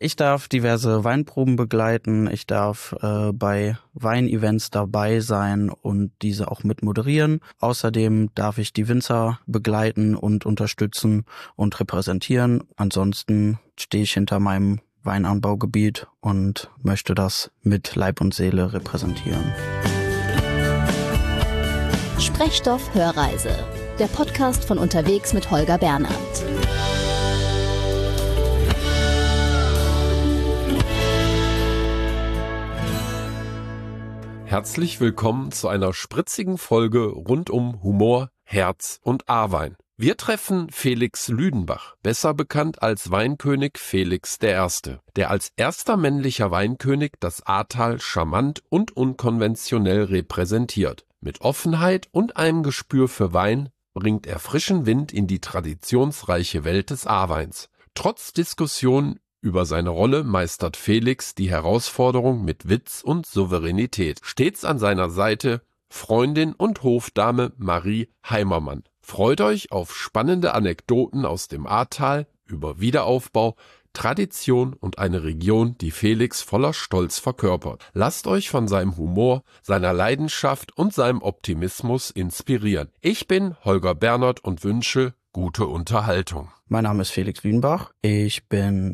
Ich darf diverse Weinproben begleiten, ich darf bei Weinevents dabei sein und diese auch mit moderieren. Außerdem darf ich die Winzer begleiten und unterstützen und repräsentieren. Ansonsten stehe ich hinter meinem Weinanbaugebiet und möchte das mit Leib und Seele repräsentieren. Sprechstoff Hörreise, der Podcast von Unterwegs mit Holger Bernhard. Herzlich willkommen zu einer spritzigen Folge rund um Humor, Herz und A-Wein. Wir treffen Felix Lüdenbach, besser bekannt als Weinkönig Felix I., der als erster männlicher Weinkönig das Ahrtal charmant und unkonventionell repräsentiert. Mit Offenheit und einem Gespür für Wein bringt er frischen Wind in die traditionsreiche Welt des A-Weins. Trotz Diskussion über seine Rolle meistert Felix die Herausforderung mit Witz und Souveränität. Stets an seiner Seite Freundin und Hofdame Marie Heimermann. Freut euch auf spannende Anekdoten aus dem Ahrtal über Wiederaufbau, Tradition und eine Region, die Felix voller Stolz verkörpert. Lasst euch von seinem Humor, seiner Leidenschaft und seinem Optimismus inspirieren. Ich bin Holger Bernhard und wünsche gute Unterhaltung. Mein Name ist Felix Lüdenbach, ich bin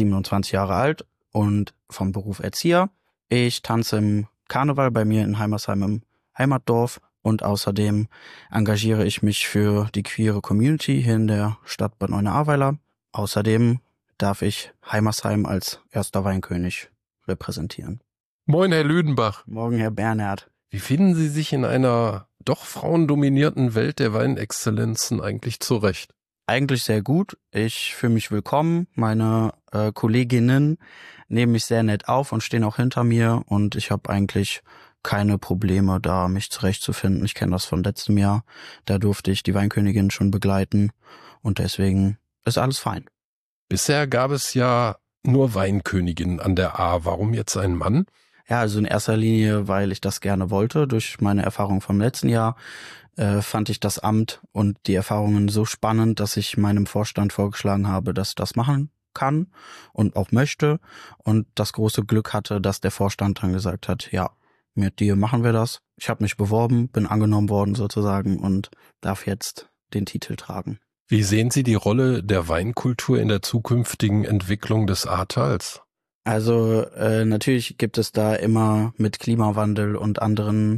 27 Jahre alt und vom Beruf Erzieher. Ich tanze im Karneval bei mir in Heimersheim im Heimatdorf und außerdem engagiere ich mich für die queere Community hier in der Stadt Bad Neuenahr-Ahrweiler. Außerdem darf ich Heimersheim als erster Weinkönig repräsentieren. Moin, Herr Lüdenbach. Morgen, Herr Bernhard. Wie finden Sie sich in einer doch frauendominierten Welt der Weinexzellenzen eigentlich zurecht? Eigentlich sehr gut. Ich fühle mich willkommen. Meine Kolleginnen nehmen mich sehr nett auf und stehen auch hinter mir und ich habe eigentlich keine Probleme, da mich zurechtzufinden. Ich kenne das von letztem Jahr. Da durfte ich die Weinkönigin schon begleiten und deswegen ist alles fein. Bisher gab es ja nur Weinköniginnen an der Ahr. Warum jetzt ein Mann? Ja, also in erster Linie, weil ich das gerne wollte. Durch meine Erfahrung vom letzten Jahr fand ich das Amt und die Erfahrungen so spannend, dass ich meinem Vorstand vorgeschlagen habe, dass ich das machen kann und auch möchte. Und das große Glück hatte, dass der Vorstand dann gesagt hat, ja, mit dir machen wir das. Ich habe mich beworben, bin angenommen worden sozusagen und darf jetzt den Titel tragen. Wie sehen Sie die Rolle der Weinkultur in der zukünftigen Entwicklung des Ahrtals? Also natürlich gibt es da immer mit Klimawandel und anderen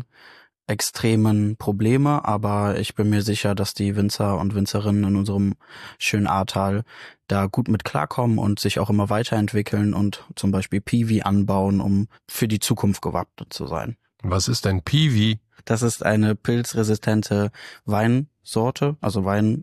extremen Probleme, aber ich bin mir sicher, dass die Winzer und Winzerinnen in unserem schönen Ahrtal da gut mit klarkommen und sich auch immer weiterentwickeln und zum Beispiel Piwi anbauen, um für die Zukunft gewappnet zu sein. Was ist ein Piwi? Das ist eine pilzresistente Weinsorte, also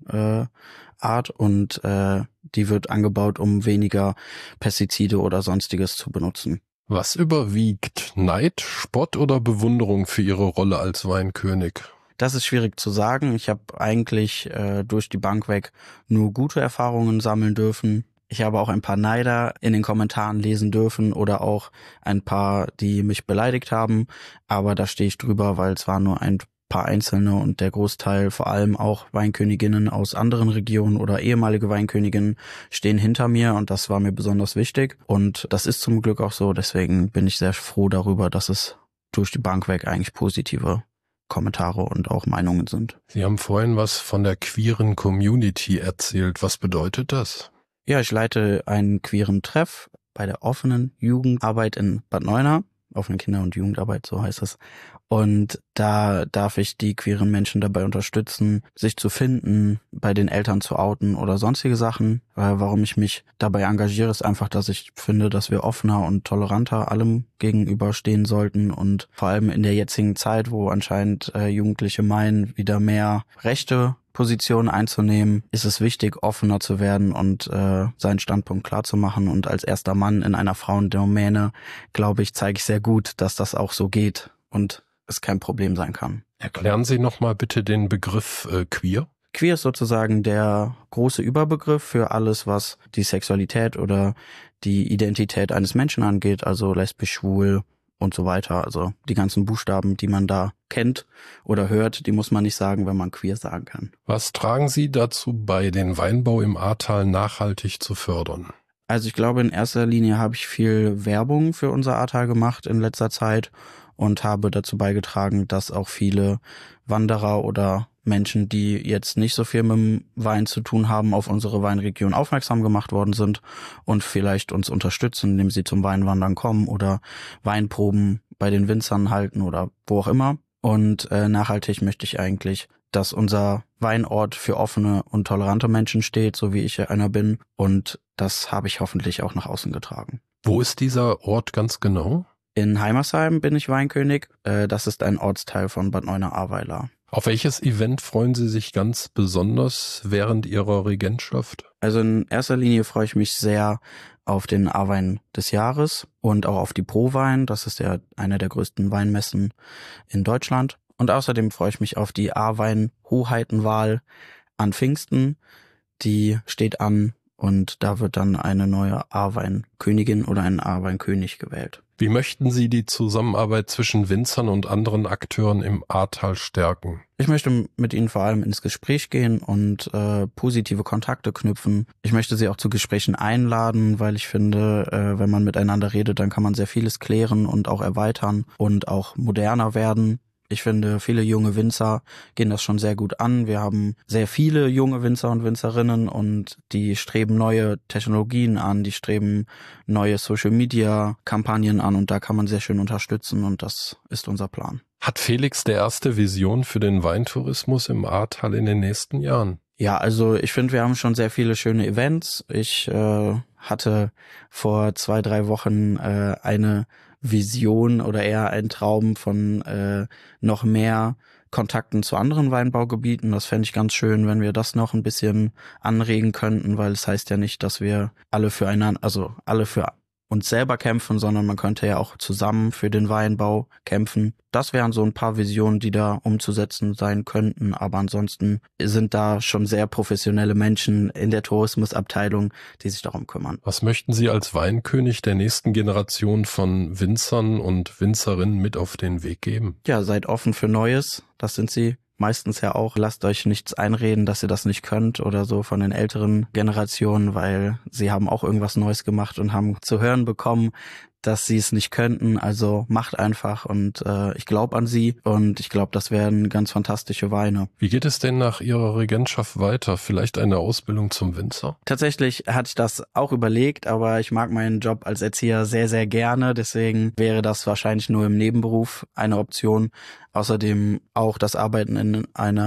Weinart und die wird angebaut, um weniger Pestizide oder sonstiges zu benutzen. Was überwiegt? Neid, Spott oder Bewunderung für Ihre Rolle als Weinkönig? Das ist schwierig zu sagen. Ich habe eigentlich durch die Bank weg nur gute Erfahrungen sammeln dürfen. Ich habe auch ein paar Neider in den Kommentaren lesen dürfen oder auch ein paar, die mich beleidigt haben. Aber da stehe ich drüber, weil es waren nur ein paar Einzelne und der Großteil, vor allem auch Weinköniginnen aus anderen Regionen oder ehemalige Weinköniginnen, stehen hinter mir und das war mir besonders wichtig und das ist zum Glück auch so, deswegen bin ich sehr froh darüber, dass es durch die Bank weg eigentlich positive Kommentare und auch Meinungen sind. Sie haben vorhin was von der queeren Community erzählt. Was bedeutet das? Ja, ich leite einen queeren Treff bei der offenen Jugendarbeit in Bad Neuenahr. Offene Kinder- und Jugendarbeit, so heißt es. Und da darf ich die queeren Menschen dabei unterstützen, sich zu finden, bei den Eltern zu outen oder sonstige Sachen. Warum ich mich dabei engagiere, ist einfach, dass ich finde, dass wir offener und toleranter allem gegenüberstehen sollten. Und vor allem in der jetzigen Zeit, wo anscheinend Jugendliche meinen, wieder mehr Rechte Position einzunehmen, ist es wichtig, offener zu werden und seinen Standpunkt klar zu machen. Und als erster Mann in einer Frauendomäne, glaube ich, zeige ich sehr gut, dass das auch so geht und es kein Problem sein kann. Erklären Sie nochmal bitte den Begriff queer. Queer ist sozusagen der große Überbegriff für alles, was die Sexualität oder die Identität eines Menschen angeht, also lesbisch, schwul und so weiter. Also die ganzen Buchstaben, die man da kennt oder hört, die muss man nicht sagen, wenn man queer sagen kann. Was tragen Sie dazu bei, den Weinbau im Ahrtal nachhaltig zu fördern? Also ich glaube, in erster Linie habe ich viel Werbung für unser Ahrtal gemacht in letzter Zeit und habe dazu beigetragen, dass auch viele Wanderer oder Menschen, die jetzt nicht so viel mit dem Wein zu tun haben, auf unsere Weinregion aufmerksam gemacht worden sind und vielleicht uns unterstützen, indem sie zum Weinwandern kommen oder Weinproben bei den Winzern halten oder wo auch immer. Und nachhaltig möchte ich eigentlich, dass unser Weinort für offene und tolerante Menschen steht, so wie ich einer bin. Und das habe ich hoffentlich auch nach außen getragen. Wo ist dieser Ort ganz genau? In Heimersheim bin ich Weinkönig. Das ist ein Ortsteil von Bad Neuenahr-Ahrweiler. Auf welches Event freuen Sie sich ganz besonders während Ihrer Regentschaft? Also in erster Linie freue ich mich sehr auf den Ahrwein des Jahres und auch auf die ProWein. Das ist ja eine der größten Weinmessen in Deutschland. Und außerdem freue ich mich auf die Ahrwein-Hoheitenwahl an Pfingsten. Die steht an und da wird dann eine neue Ahrweinkönigin oder ein Ahrweinkönig gewählt. Wie möchten Sie die Zusammenarbeit zwischen Winzern und anderen Akteuren im Ahrtal stärken? Ich möchte mit ihnen vor allem ins Gespräch gehen und positive Kontakte knüpfen. Ich möchte sie auch zu Gesprächen einladen, weil ich finde, wenn man miteinander redet, dann kann man sehr vieles klären und auch erweitern und auch moderner werden. Ich finde, viele junge Winzer gehen das schon sehr gut an. Wir haben sehr viele junge Winzer und Winzerinnen und die streben neue Technologien an, die streben neue Social-Media-Kampagnen an und da kann man sehr schön unterstützen und das ist unser Plan. Hat Felix der erste Vision für den Weintourismus im Ahrtal in den nächsten Jahren? Ja, also ich finde, wir haben schon sehr viele schöne Events. Ich hatte vor 2-3 Wochen eine Vision oder eher ein Traum von noch mehr Kontakten zu anderen Weinbaugebieten. Das fände ich ganz schön, wenn wir das noch ein bisschen anregen könnten, weil es heißt ja nicht, dass wir alle füreinander, also alle für uns selber kämpfen, sondern man könnte ja auch zusammen für den Weinbau kämpfen. Das wären so ein paar Visionen, die da umzusetzen sein könnten, aber ansonsten sind da schon sehr professionelle Menschen in der Tourismusabteilung, die sich darum kümmern. Was möchten Sie als Weinkönig der nächsten Generation von Winzern und Winzerinnen mit auf den Weg geben? Ja, seid offen für Neues, das sind Sie meistens ja auch. Lasst euch nichts einreden, dass ihr das nicht könnt oder so von den älteren Generationen, weil sie haben auch irgendwas Neues gemacht und haben zu hören bekommen, dass sie es nicht könnten. Also macht einfach und ich glaube an sie und ich glaube, das werden ganz fantastische Weine. Wie geht es denn nach Ihrer Regentschaft weiter? Vielleicht eine Ausbildung zum Winzer? Tatsächlich hatte ich das auch überlegt, aber ich mag meinen Job als Erzieher sehr, sehr gerne. Deswegen wäre das wahrscheinlich nur im Nebenberuf eine Option. Außerdem auch das Arbeiten in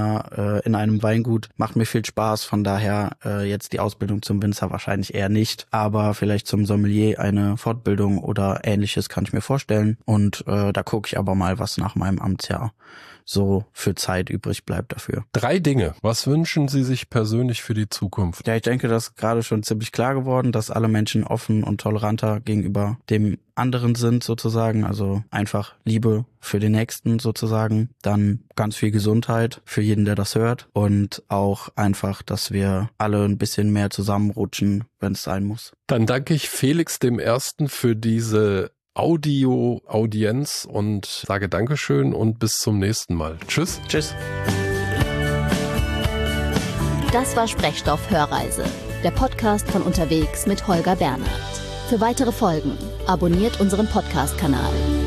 einem Weingut macht mir viel Spaß. Von daher jetzt die Ausbildung zum Winzer wahrscheinlich eher nicht. Aber vielleicht zum Sommelier eine Fortbildung oder Ähnliches kann ich mir vorstellen. Und da gucke ich aber mal, was nach meinem Amtsjahr so für Zeit übrig bleibt dafür. 3 Dinge. Was wünschen Sie sich persönlich für die Zukunft? Ja, ich denke, das ist gerade schon ziemlich klar geworden, dass alle Menschen offen und toleranter gegenüber dem anderen sind sozusagen. Also einfach Liebe für den Nächsten sozusagen. Dann ganz viel Gesundheit für jeden, der das hört. Und auch einfach, dass wir alle ein bisschen mehr zusammenrutschen, wenn es sein muss. Dann danke ich Felix dem Ersten für diese Audienz und sage Dankeschön und bis zum nächsten Mal. Tschüss. Tschüss. Das war Sprechstoff Hörreise, der Podcast von Unterwegs mit Holger Bernhard. Für weitere Folgen abonniert unseren Podcast-Kanal.